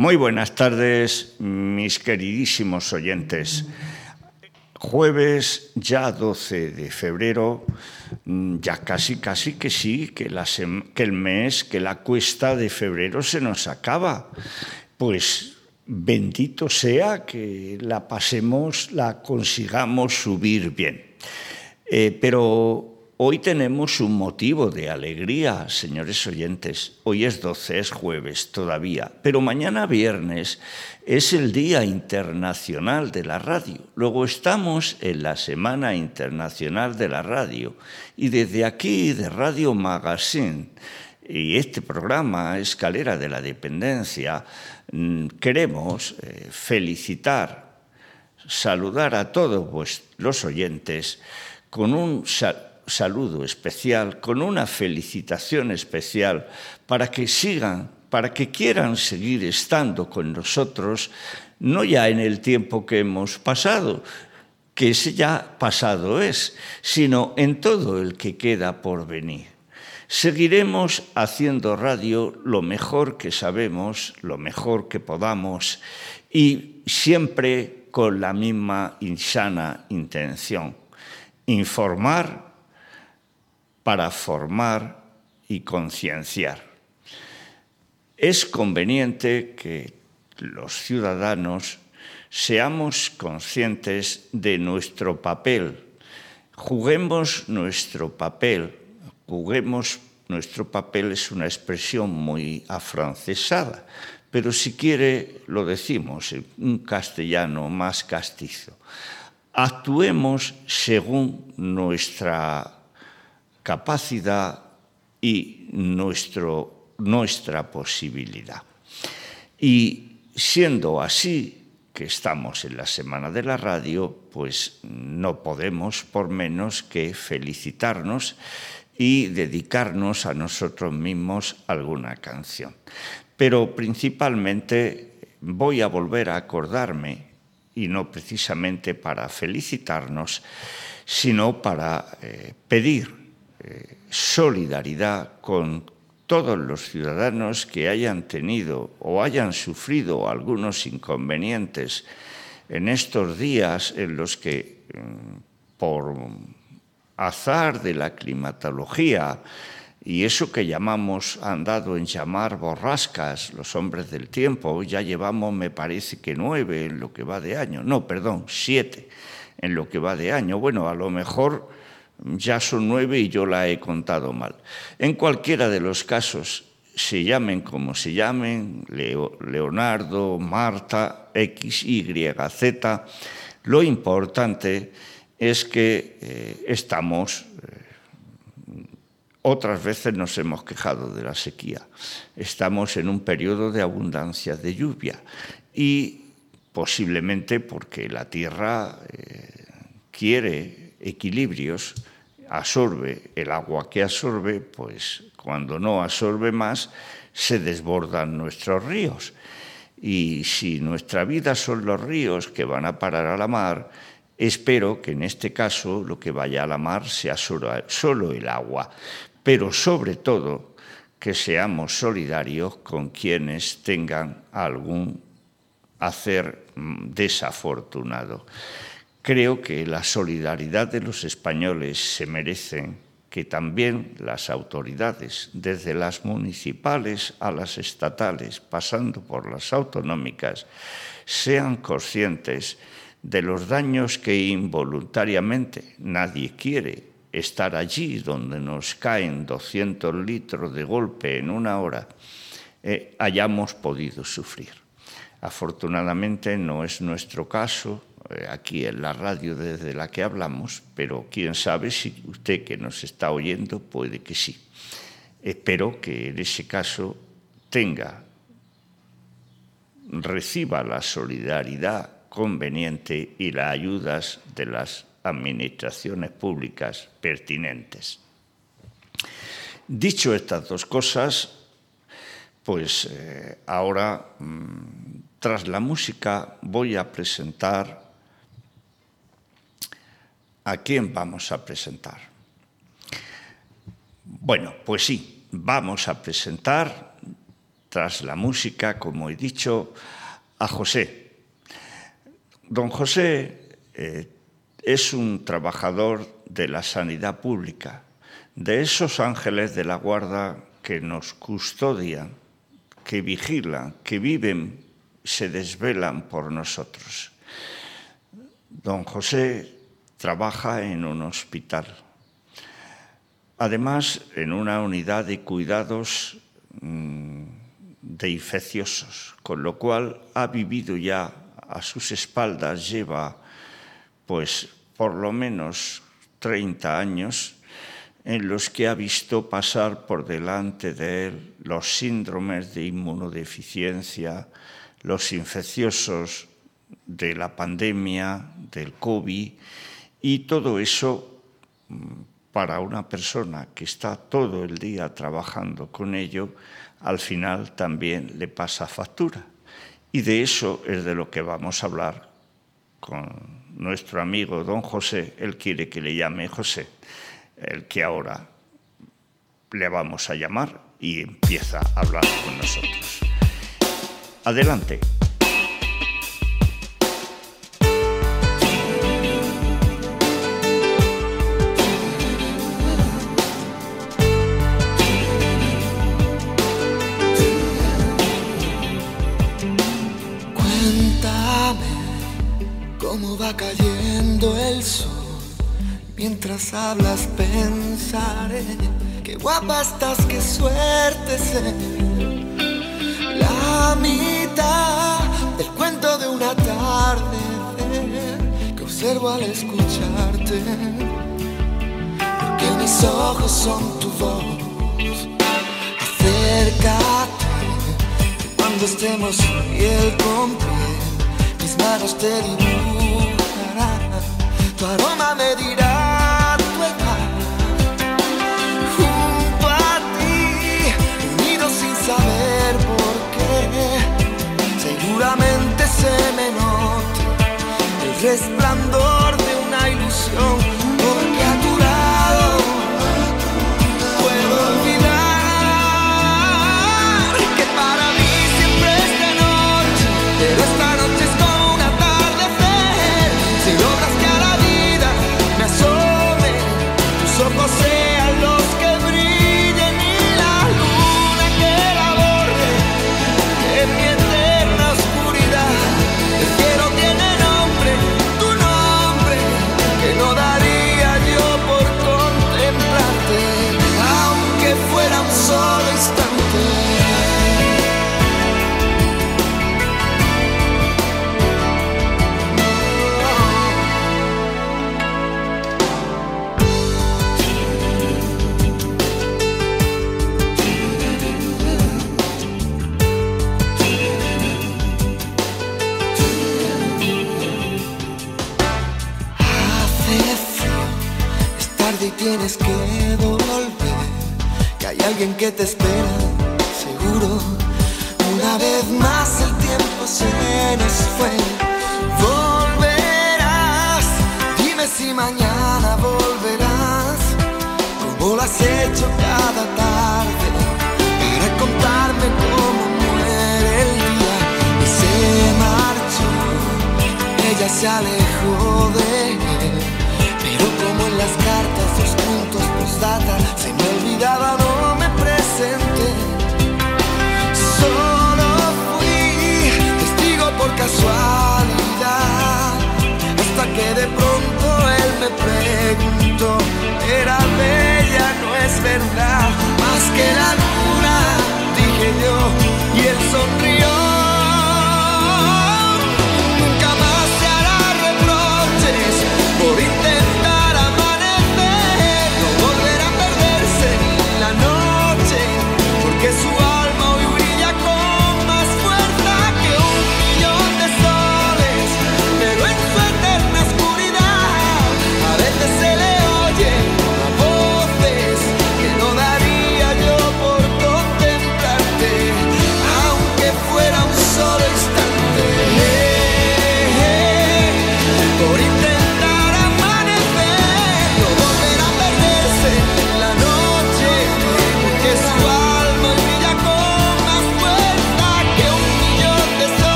Muy buenas tardes, mis queridísimos oyentes. Jueves, ya 12 de febrero, ya casi que sí, que el mes, que la cuesta de febrero se nos acaba. Pues bendito sea que la pasemos, la consigamos subir bien. Pero hoy tenemos un motivo de alegría, señores oyentes. Hoy es 12, es jueves todavía, pero mañana viernes es el Día Internacional de la Radio. Luego estamos en la Semana Internacional de la Radio y desde aquí, de Radio Magazine, y este programa, Escalera de la Dependencia, queremos felicitar, saludar a todos los oyentes con un saludo especial, con una felicitación especial para que sigan, para que quieran seguir estando con nosotros, no ya en el tiempo que hemos pasado, que ese ya pasado es, sino en todo el que queda por venir. Seguiremos haciendo radio lo mejor que sabemos, lo mejor que podamos y siempre con la misma insana intención: informar para formar y concienciar. Es conveniente que los ciudadanos seamos conscientes de nuestro papel, juguemos nuestro papel. Juguemos nuestro papel es una expresión muy afrancesada, pero si quiere lo decimos en un castellano más castizo. Actuemos según nuestra capacidad y nuestra posibilidad. Y siendo así, que estamos en la Semana de la Radio, pues no podemos por menos que felicitarnos y dedicarnos a nosotros mismos alguna canción. Pero principalmente voy a volver a acordarme, y no precisamente para felicitarnos, sino para pedir solidaridad con todos los ciudadanos que hayan tenido o hayan sufrido algunos inconvenientes en estos días en los que, por azar de la climatología y eso que han dado en llamar borrascas los hombres del tiempo, ya llevamos, me parece que 9 en lo que va de año, 7 en lo que va de año. Bueno, a lo mejor ya son 9 y yo la he contado mal. En cualquiera de los casos, se llamen como se llamen, Leonardo, Marta, X, Y, Z, lo importante es que estamos, otras veces nos hemos quejado de la sequía, estamos en un periodo de abundancia de lluvia y posiblemente porque la tierra quiere equilibrios, absorbe el agua que absorbe, pues cuando no absorbe más se desbordan nuestros ríos. Y si nuestra vida son los ríos que van a parar a la mar, espero que en este caso lo que vaya a la mar sea solo el agua, pero sobre todo que seamos solidarios con quienes tengan algún hacer desafortunado. Creo que la solidaridad de los españoles se merecen que también las autoridades, desde las municipales a las estatales, pasando por las autonómicas, sean conscientes de los daños que involuntariamente nadie quiere estar allí donde nos caen 200 litros de golpe en una hora, hayamos podido sufrir. Afortunadamente no es nuestro caso aquí en la radio desde la que hablamos, pero quién sabe si usted que nos está oyendo puede que sí. Espero que en ese caso reciba la solidaridad conveniente y las ayudas de las administraciones públicas pertinentes. Dicho estas dos cosas, pues ahora, tras la música, voy a presentar. ¿A quién vamos a presentar? Bueno, pues sí, vamos a presentar tras la música, como he dicho, a José. Don José es un trabajador de la sanidad pública, de esos ángeles de la guarda que nos custodian, que vigilan, que viven, se desvelan por nosotros. Don José trabaja en un hospital, además en una unidad de cuidados de infecciosos, con lo cual ha vivido ya a sus espaldas, lleva pues por lo menos 30 años en los que ha visto pasar por delante de él los síndromes de inmunodeficiencia, los infecciosos de la pandemia, del COVID, y todo eso para una persona que está todo el día trabajando con ello, al final también le pasa factura. Y de eso es de lo que vamos a hablar con nuestro amigo don José. Él quiere que le llame José, el que ahora le vamos a llamar y empieza a hablar con nosotros. Adelante. Cómo va cayendo el sol, mientras hablas pensaré, qué guapa estás, qué suerte ser. La mitad del cuento de una tarde que observo al escucharte, porque mis ojos son tu voz. Acércate, que cuando estemos piel con piel, mis manos te dibujarán, tu aroma me dirá tu edad. Junto a ti, unidos sin saber por qué, seguramente se me note el resplandor de una ilusión, porque a tu lado puedo olvidar que para mí siempre es de noche, pero esta noche es como un atardecer. Si logras que a la vida me asome, tus ojos sean los que brillen y la luna que la borre en mi eterna oscuridad. El cielo tiene nombre, tu nombre, que no daría yo por contemplarte, aunque fuera un solo instante. Y tienes que volver, que hay alguien que te espera, seguro. Una vez más el tiempo se nos fue. Volverás, dime si mañana volverás, como lo has hecho cada tarde, para contarme cómo muere el día. Y se marchó, ella se alejó de él, pero como en las cartas los puntos postdata se me olvidaba, no me presenté. Solo fui testigo por casualidad, hasta que de pronto él me preguntó, era bella, no es verdad, más que la luna, dije yo, y él sonrió. Nunca más se hará reproches por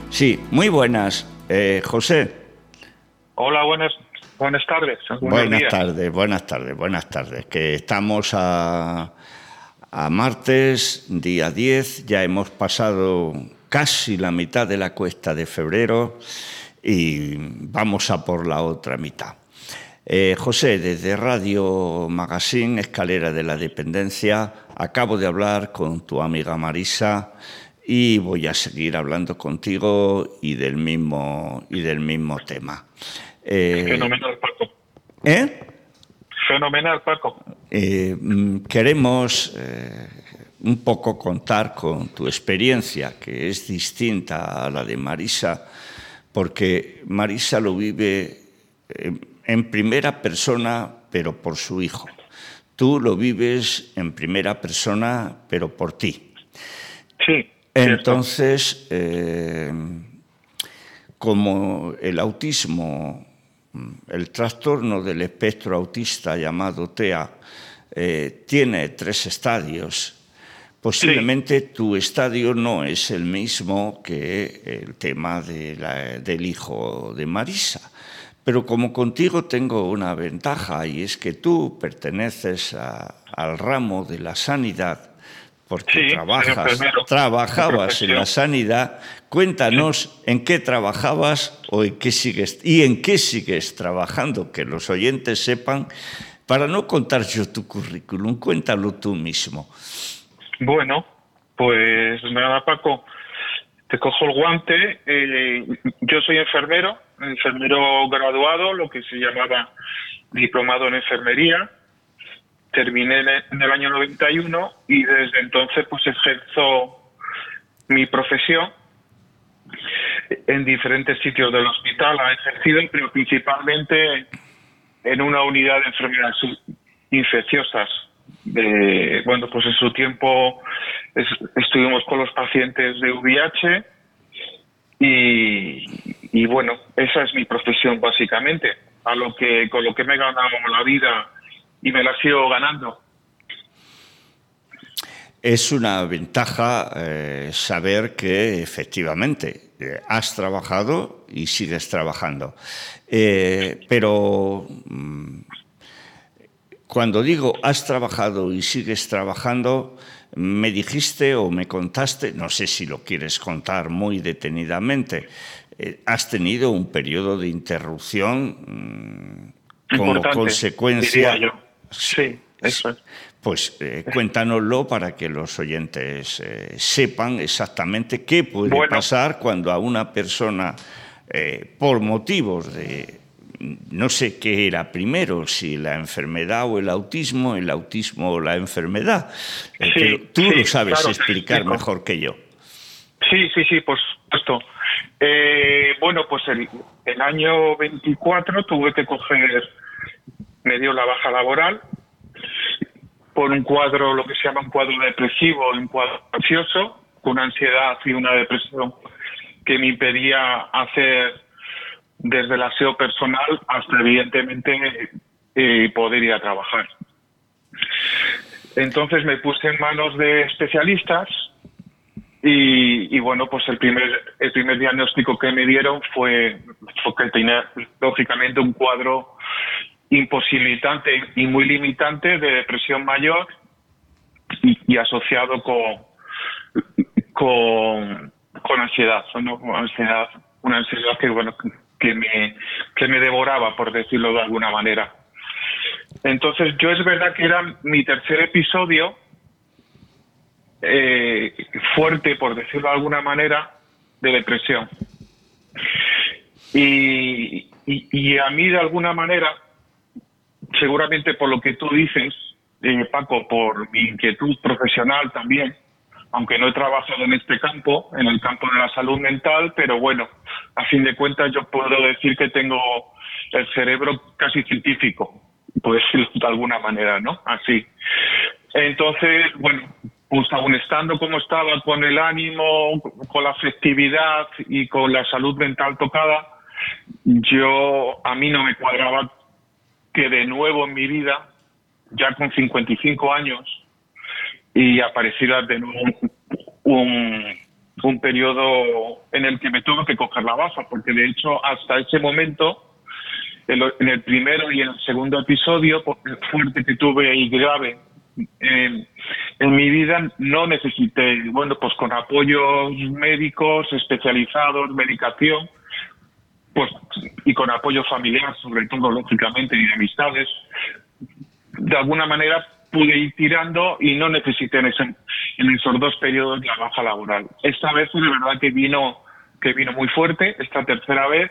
Sí, muy buenas. José. Hola, buenas tardes. Buenas tardes. Que estamos a martes, día 10, ya hemos pasado casi la mitad de la cuesta de febrero y vamos a por la otra mitad. José, desde Radio Magazine, Escalera de la Dependencia, acabo de hablar con tu amiga Marisa y voy a seguir hablando contigo y del mismo tema. Fenomenal, Paco. Fenomenal, Paco. Queremos un poco contar con tu experiencia, que es distinta a la de Marisa, porque Marisa lo vive en primera persona, pero por su hijo. Tú lo vives en primera persona, pero por ti. Sí. Entonces, como el autismo, el trastorno del espectro autista llamado TEA, tiene 3 estadios, posiblemente tu estadio no es el mismo que el tema del hijo de Marisa. Pero como contigo tengo una ventaja, y es que tú perteneces al ramo de la sanidad, porque trabajabas en la sanidad. Cuéntanos en qué trabajabas o en qué sigues trabajando, que los oyentes sepan, para no contar yo tu currículum, cuéntalo tú mismo. Bueno, pues nada, Paco, te cojo el guante. Yo soy enfermero graduado, lo que se llamaba diplomado en enfermería. Terminé en el año 91 y desde entonces pues ejerzo mi profesión en diferentes sitios del hospital. Ha ejercido, pero principalmente en una unidad de enfermedades infecciosas. Pues en su tiempo estuvimos con los pacientes de VIH y bueno, esa es mi profesión básicamente, con lo que me he ganado la vida y me la sigo ganando. Es una ventaja saber que efectivamente has trabajado y sigues trabajando. Pero cuando digo has trabajado y sigues trabajando, me dijiste o me contaste, no sé si lo quieres contar muy detenidamente, has tenido un periodo de interrupción como importante, consecuencia. Diría yo. Sí, eso es. Pues cuéntanoslo para que los oyentes sepan exactamente qué puede pasar cuando a una persona, por motivos de, no sé qué era primero, si la enfermedad o el autismo o la enfermedad, pero tú lo sabes explicar mejor que yo. Sí, por supuesto. Pues el año 24 tuve que me dio la baja laboral por un cuadro, lo que se llama un cuadro depresivo, un cuadro ansioso, con una ansiedad y una depresión que me impedía hacer desde el aseo personal hasta evidentemente poder ir a trabajar. Entonces me puse en manos de especialistas y bueno, pues el primer diagnóstico que me dieron fue que tenía lógicamente un cuadro imposibilitante y muy limitante de depresión mayor y asociado con ansiedad, ¿no? Una ansiedad que me devoraba, por decirlo de alguna manera. Entonces es verdad que era mi tercer episodio fuerte, por decirlo de alguna manera, de depresión. Y a mí de alguna manera, seguramente por lo que tú dices, Paco, por mi inquietud profesional también, aunque no he trabajado en este campo, en el campo de la salud mental, pero bueno, a fin de cuentas yo puedo decir que tengo el cerebro casi científico, por decirlo de alguna manera, ¿no? Así. Entonces, pues aún estando como estaba, con el ánimo, con la afectividad y con la salud mental tocada, a mí no me cuadraba que de nuevo en mi vida, ya con 55 años, y apareciera de nuevo un periodo en el que me tuve que coger la baja, porque de hecho hasta ese momento, en el primero y en el segundo episodio fuerte que tuve y grave en mi vida, no necesité, bueno, pues con apoyos médicos especializados, medicación, pues, y con apoyo familiar, sobre todo, lógicamente, y de amistades, de alguna manera pude ir tirando y no necesité en esos 2 periodos la baja laboral. Esta vez, de verdad, que vino muy fuerte, esta tercera vez,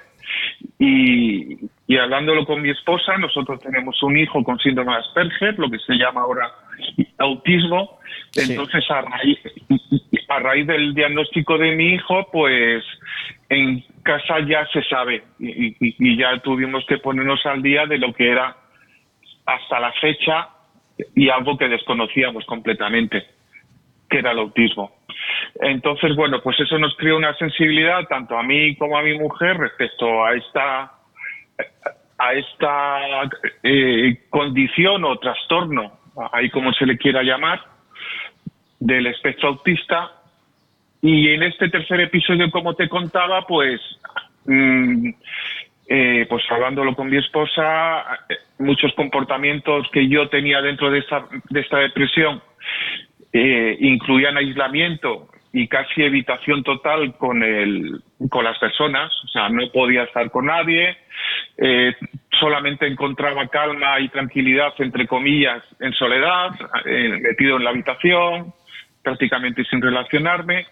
y hablándolo con mi esposa, nosotros tenemos un hijo con síndrome de Asperger, lo que se llama ahora autismo. Sí. Entonces, a raíz del diagnóstico de mi hijo, pues en casa ya se sabe y ya tuvimos que ponernos al día de lo que era hasta la fecha y algo que desconocíamos completamente, que era el autismo. Entonces, bueno, pues eso nos creó una sensibilidad tanto a mí como a mi mujer respecto a esta condición o trastorno, ahí como se le quiera llamar, del espectro autista. Y en este tercer episodio, como te contaba, pues hablándolo con mi esposa, muchos comportamientos que yo tenía dentro de esta depresión incluían aislamiento y casi evitación total con las personas. O sea, no podía estar con nadie, solamente encontraba calma y tranquilidad, entre comillas, en soledad, metido en la habitación, prácticamente sin relacionarme.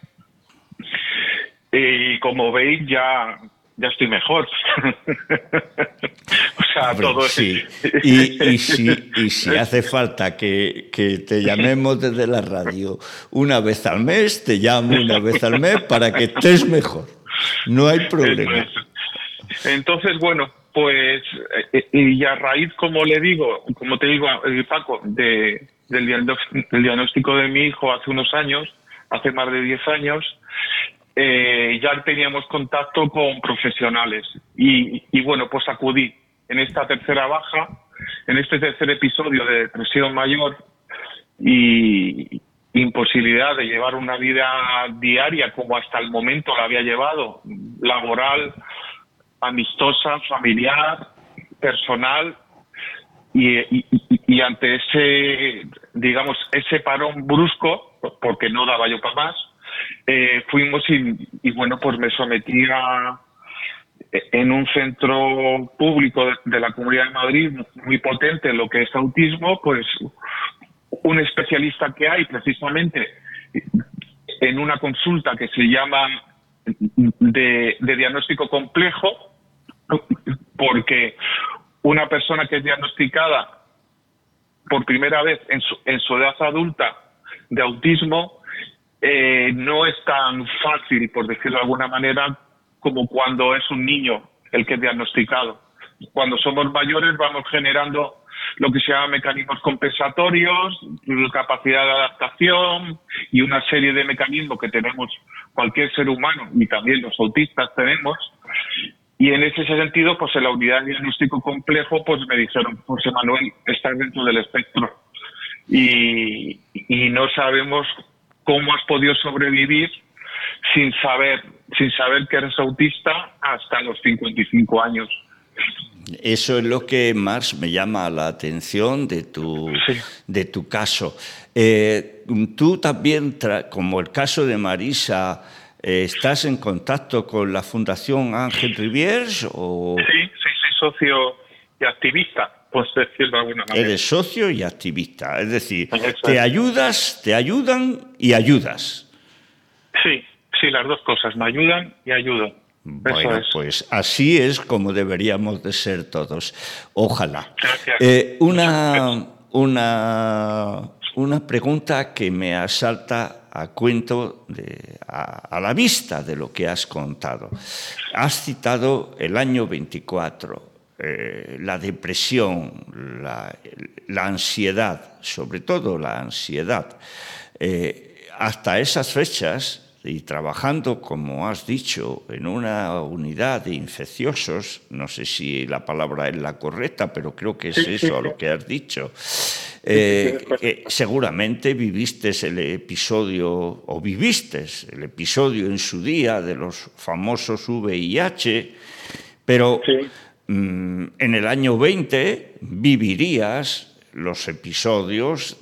Y como veis, ya estoy mejor. O sea, hombre, todo sí. Y si hace falta que te llamemos desde la radio una vez al mes, te llamo una vez al mes para que estés mejor. No hay problema. Entonces, bueno, pues, y a raíz, como te digo, Paco, del diagnóstico de mi hijo hace unos años, hace más de 10 años, ya teníamos contacto con profesionales y bueno, pues acudí en esta tercera baja, en este tercer episodio de depresión mayor y imposibilidad de llevar una vida diaria como hasta el momento la había llevado, laboral, amistosa, familiar, personal, y ante ese parón brusco, porque no daba yo para más, fuimos y bueno, pues me sometí en un centro público de la Comunidad de Madrid muy potente en lo que es autismo, pues un especialista que hay precisamente en una consulta que se llama de diagnóstico complejo, porque una persona que es diagnosticada por primera vez en su edad adulta de autismo no es tan fácil, por decirlo de alguna manera, como cuando es un niño el que es diagnosticado. Cuando somos mayores vamos generando lo que se llama mecanismos compensatorios, capacidad de adaptación y una serie de mecanismos que tenemos cualquier ser humano y también los autistas tenemos. Y en ese sentido, pues en la unidad de diagnóstico complejo, pues me dijeron, José Manuel, estás dentro del espectro y no sabemos cómo has podido sobrevivir sin saber que eres autista hasta los 55 años. Eso es lo que más me llama la atención de tu caso. Tú también, como el caso de Marisa, ¿estás en contacto con la Fundación Ángel Riviers? ¿O? Sí, soy socio y activista, por decirlo de alguna manera. Eres socio y activista, es decir, te ayudan y ayudas. Sí, las dos cosas, me ayudan y ayudo. Bueno, pues así es como deberíamos de ser todos. Ojalá. Gracias. Una pregunta que me asalta a cuento, a la vista de lo que has contado. Has citado el año 24, la depresión, la ansiedad, sobre todo la ansiedad. Hasta esas fechas, y trabajando, como has dicho, en una unidad de infecciosos, no sé si la palabra es la correcta, pero creo que es eso lo que has dicho, Seguramente viviste el episodio en su día de los famosos VIH, pero Sí. en el año 20 vivirías los episodios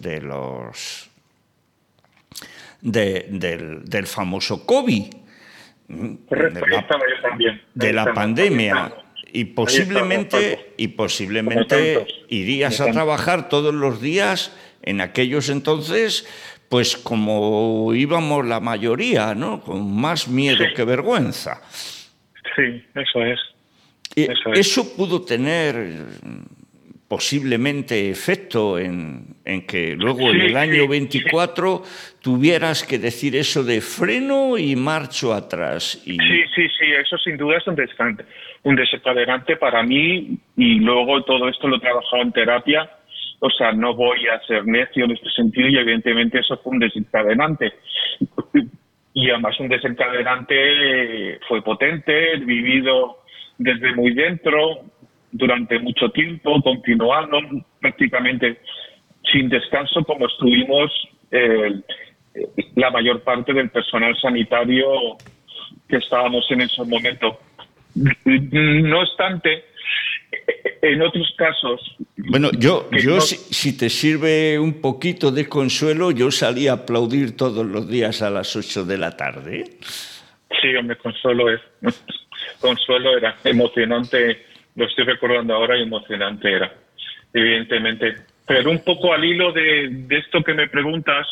del famoso COVID, Correcto, ahí estaba yo también. de la pandemia. Y posiblemente Como tantos. irías Como a trabajar todos los días en aquellos entonces, pues como íbamos la mayoría, ¿no? Con más miedo que vergüenza. Sí, eso es. Y Eso es. eso pudo tener posiblemente efecto en que luego en el año 24 tuvieras que decir eso de freno y marcho atrás. Y... Sí, eso sin duda es un desencadenante para mí, y luego todo esto lo he trabajado en terapia, o sea, no voy a ser necio en este sentido, y evidentemente eso fue un desencadenante. Y además un desencadenante fue potente, vivido desde muy dentro, durante mucho tiempo, continuando prácticamente sin descanso, como estuvimos la mayor parte del personal sanitario que estábamos en ese momento. No obstante, en otros casos... Bueno, si te sirve un poquito de consuelo, yo salí a aplaudir todos los días a las 8 de la tarde. Sí, hombre, Consuelo era emocionante, lo estoy recordando ahora, y emocionante era, evidentemente. Pero un poco al hilo de esto que me preguntas,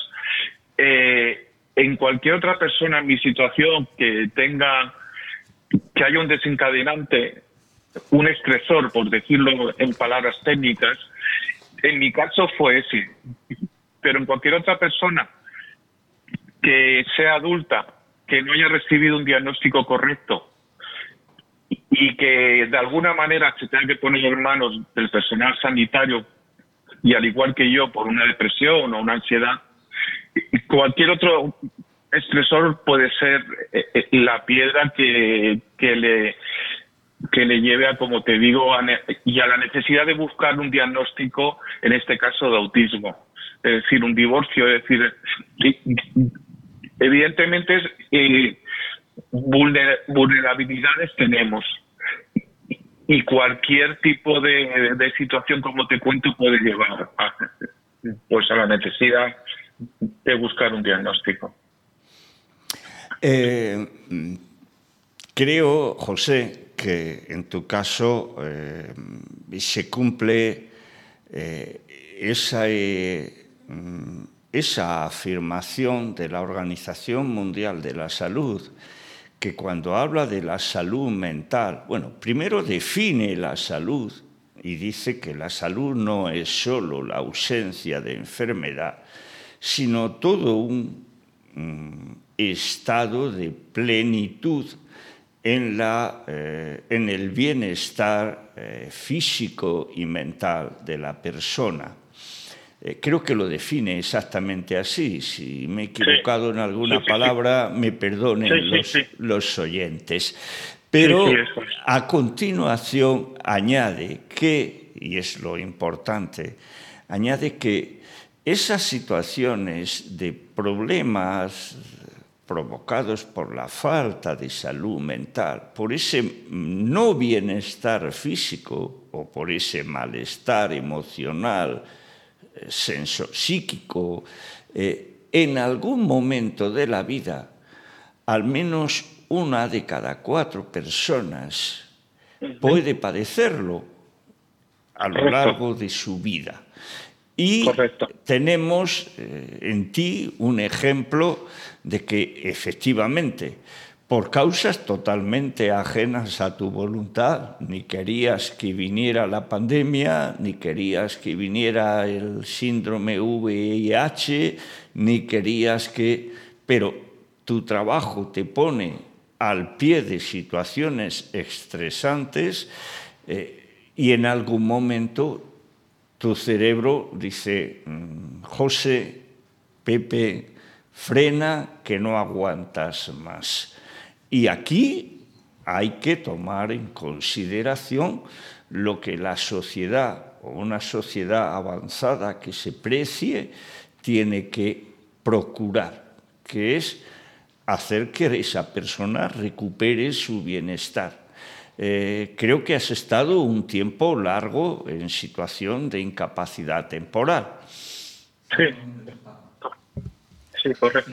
en cualquier otra persona en mi situación que haya un desencadenante, un estresor, por decirlo en palabras técnicas, en mi caso fue ese. Pero en cualquier otra persona que sea adulta, que no haya recibido un diagnóstico correcto y que de alguna manera se tenga que poner en manos del personal sanitario, y al igual que yo, por una depresión o una ansiedad, cualquier otro estresor puede ser la piedra que le lleve a, como te digo, a la necesidad de buscar un diagnóstico, en este caso de autismo. Es decir, un divorcio, es decir, evidentemente vulnerabilidades tenemos, y cualquier tipo de situación, como te cuento, puede llevar a la necesidad de buscar un diagnóstico. Creo, José, que en tu caso se cumple esa afirmación de la Organización Mundial de la Salud, que cuando habla de la salud mental, bueno, primero define la salud y dice que la salud no es solo la ausencia de enfermedad, sino todo un estado de plenitud en el bienestar físico y mental de la persona. Creo que lo define exactamente así. Si me he equivocado en alguna palabra, me perdonen los oyentes. Pero a continuación añade que, y es lo importante, añade que esas situaciones de problemas provocados por la falta de salud mental, por ese no bienestar físico o por ese malestar emocional, psíquico, en algún momento de la vida, al menos una de cada 4 personas puede padecerlo a lo largo de su vida. Y tenemos en ti un ejemplo de que efectivamente, por causas totalmente ajenas a tu voluntad, ni querías que viniera la pandemia, ni querías que viniera el síndrome VIH, ni querías que... Pero tu trabajo te pone al pie de situaciones estresantes y en algún momento tu cerebro dice, José, Pepe, frena que no aguantas más. Y aquí hay que tomar en consideración lo que la sociedad o una sociedad avanzada que se precie tiene que procurar, que es hacer que esa persona recupere su bienestar. Creo que has estado un tiempo largo en situación de incapacidad temporal. Sí, sí, correcto.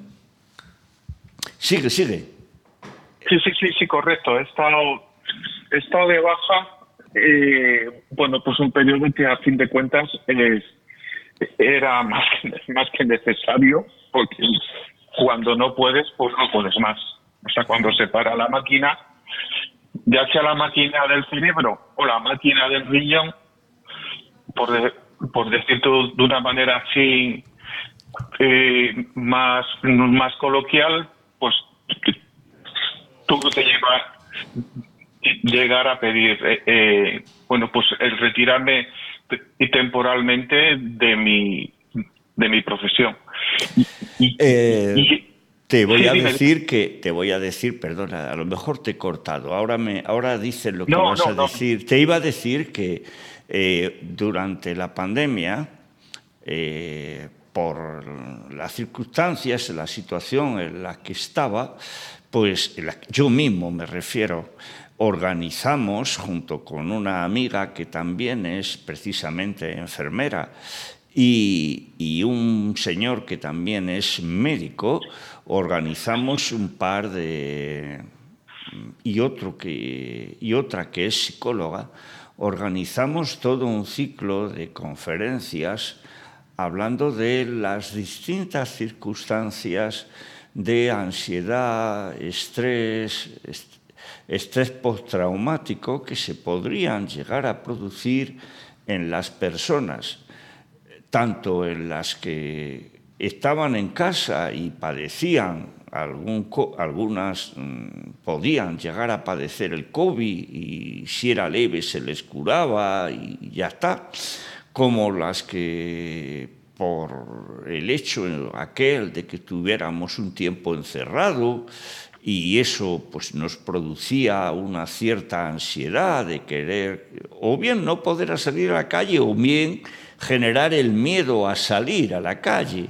Sigue. Sí, correcto. He estado de baja, pues un periodo que a fin de cuentas era más que necesario, porque cuando no puedes, pues no puedes más. O sea, cuando se para la máquina, ya sea la máquina del cerebro o la máquina del riñón, por decirlo de una manera así más coloquial, pues tuve que llegar a pedir pues el retirarme temporalmente de mi profesión. Te voy a decir, perdona, a lo mejor te he cortado, ahora dices lo que vas a decir. Te iba a decir que durante la pandemia, por las circunstancias, la situación en la que estaba, pues yo mismo me refiero, organizamos junto con una amiga que también es precisamente enfermera y un señor que también es médico, organizamos un par de... y otra que es psicóloga, organizamos todo un ciclo de conferencias hablando de las distintas circunstancias de ansiedad, estrés postraumático que se podrían llegar a producir en las personas, tanto en las que estaban en casa y padecían, algunas podían llegar a padecer el COVID y si era leve se les curaba y ya está, como las que por el hecho aquel de que tuviéramos un tiempo encerrado y eso pues nos producía una cierta ansiedad de querer o bien no poder salir a la calle o bien generar el miedo a salir a la calle.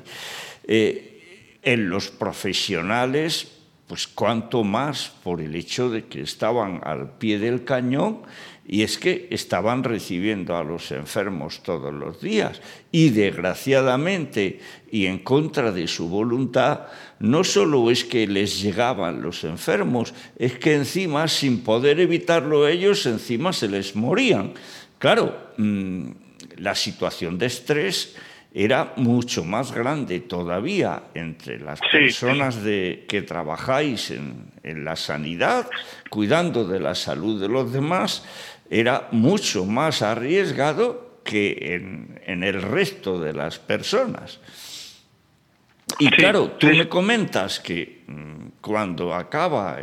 En los profesionales, pues cuanto más por el hecho de que estaban al pie del cañón y es que estaban recibiendo a los enfermos todos los días y desgraciadamente y en contra de su voluntad, no solo es que les llegaban los enfermos, es que encima, sin poder evitarlo ellos, encima se les morían. Claro, la situación de estrés era mucho más grande todavía entre las personas que trabajáis en la sanidad, cuidando de la salud de los demás, era mucho más arriesgado que en el resto de las personas. Y claro, tú me comentas que cuando acaba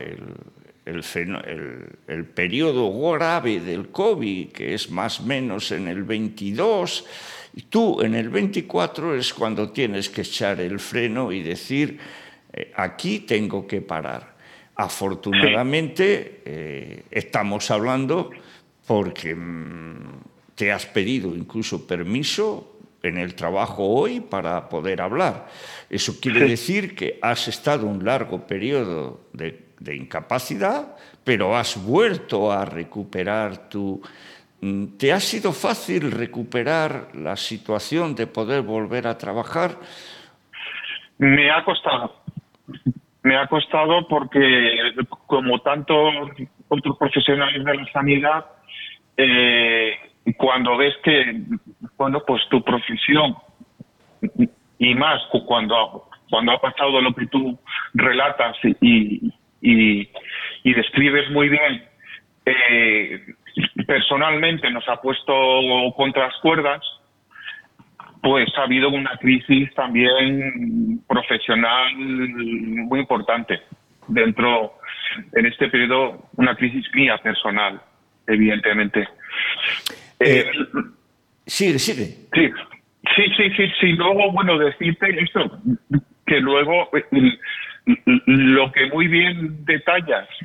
el periodo grave del COVID, que es más o menos en el 22, y tú en el 24 es cuando tienes que echar el freno y decir, aquí tengo que parar. Afortunadamente estamos hablando porque te has pedido incluso permiso en el trabajo hoy para poder hablar. Eso quiere decir que has estado un largo periodo de incapacidad, pero has vuelto a recuperar tu... ¿Te ha sido fácil recuperar la situación de poder volver a trabajar? Me ha costado. Me ha costado porque, como tantos otros profesionales de la sanidad, cuando ves que, bueno, pues tu profesión, y más cuando ha pasado lo que tú relatas y describes muy bien, personalmente nos ha puesto contra las cuerdas, pues ha habido una crisis también profesional muy importante dentro, en este periodo, una crisis mía personal, evidentemente. Sigue. Sí. Luego, bueno, decirte esto, que luego lo que muy bien detallas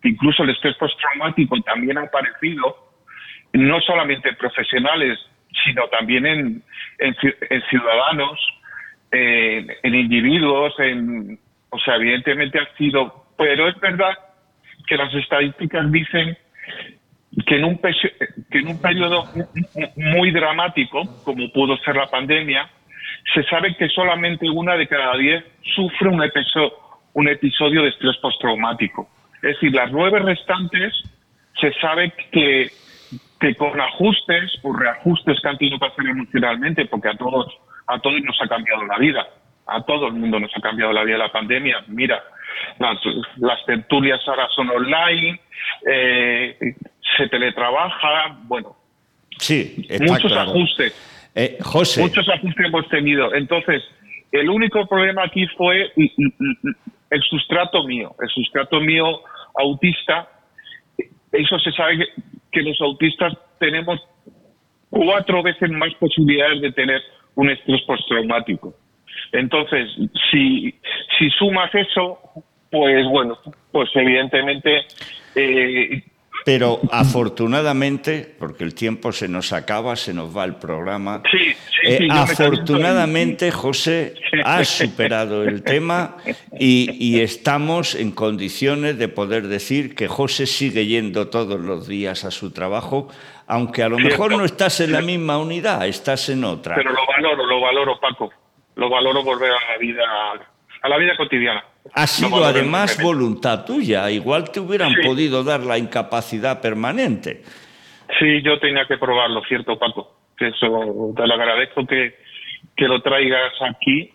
incluso el estrés postraumático también ha aparecido, no solamente en profesionales, sino también en ciudadanos, en individuos, o sea, evidentemente ha sido, pero es verdad que las estadísticas dicen que en un periodo muy dramático, como pudo ser la pandemia, se sabe que solamente 1 de cada 10 sufre un episodio de estrés postraumático. Es decir, las 9 restantes se sabe que con ajustes o reajustes que han tenido que hacer emocionalmente, porque a todos nos ha cambiado la vida, a todo el mundo nos ha cambiado la vida la pandemia. Mira, las tertulias ahora son online, se teletrabaja, bueno, sí, está muchos claro. Ajustes. José. Muchos ajustes hemos tenido. Entonces, el único problema aquí fue el sustrato mío autista. Eso se sabe que los autistas tenemos 4 veces más posibilidades de tener un estrés postraumático. Entonces, si sumas eso, pues bueno, pues evidentemente... Pero afortunadamente, porque el tiempo se nos acaba, se nos va el programa, sí, afortunadamente, José, has superado el tema y estamos en condiciones de poder decir que José sigue yendo todos los días a su trabajo, aunque a lo mejor no estás en la misma unidad, estás en otra. Pero lo valoro, Paco. Lo valoro volver a la vida cotidiana. Ha sido además voluntad tuya, igual te hubieran podido dar la incapacidad permanente. Sí, yo tenía que probarlo, cierto, Paco. Eso te lo agradezco que lo traigas aquí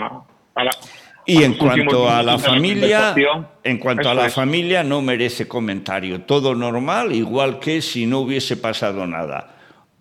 y en cuanto a la familia, no merece comentario. Todo normal, igual que si no hubiese pasado nada.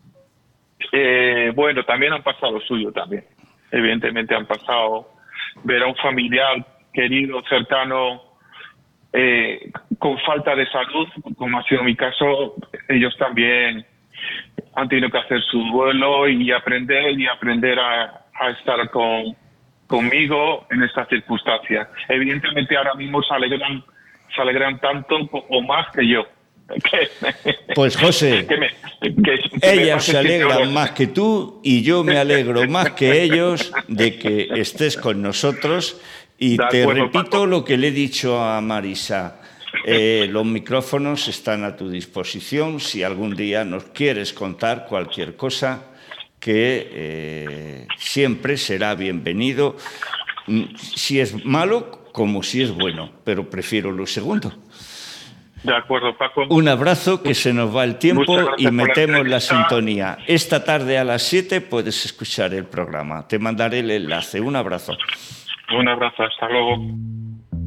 Bueno, también han pasado lo suyo también. Evidentemente han pasado ver a un familiar querido, cercano, con falta de salud, como ha sido mi caso. Ellos también han tenido que hacer su duelo y aprender a estar conmigo en estas circunstancias. Evidentemente ahora mismo se alegran tanto o más que yo. Pues José, ellas se alegran más que tú y yo me alegro más que ellos de que estés con nosotros. Y te repito lo que le he dicho a Marisa, los micrófonos están a tu disposición si algún día nos quieres contar cualquier cosa, que siempre será bienvenido, si es malo como si es bueno, pero prefiero lo segundo. De acuerdo, Paco. Un abrazo, que se nos va el tiempo y metemos la sintonía. Esta tarde a las 7 puedes escuchar el programa. Te mandaré el enlace. Un abrazo. Un abrazo, hasta luego.